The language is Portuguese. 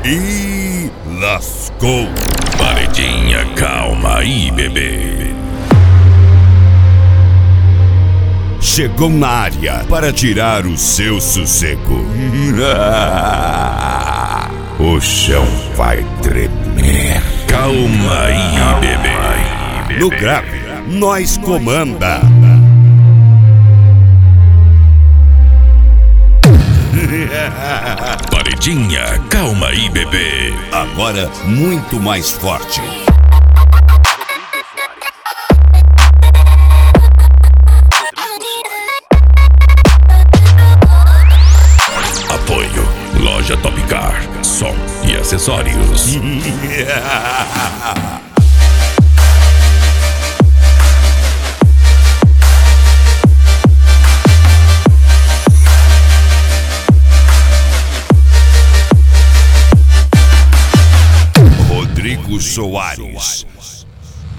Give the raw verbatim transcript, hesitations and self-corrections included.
E lascou. Paredinha, calma aí, bebê. Chegou na área para tirar o seu sossego. O chão vai tremer. Calma aí, bebê. No grave, nós comanda. Paredinha, calma aí, bebê. Agora muito mais forte. Apoio Loja Top Car, som e acessórios. Rodrigo Soares.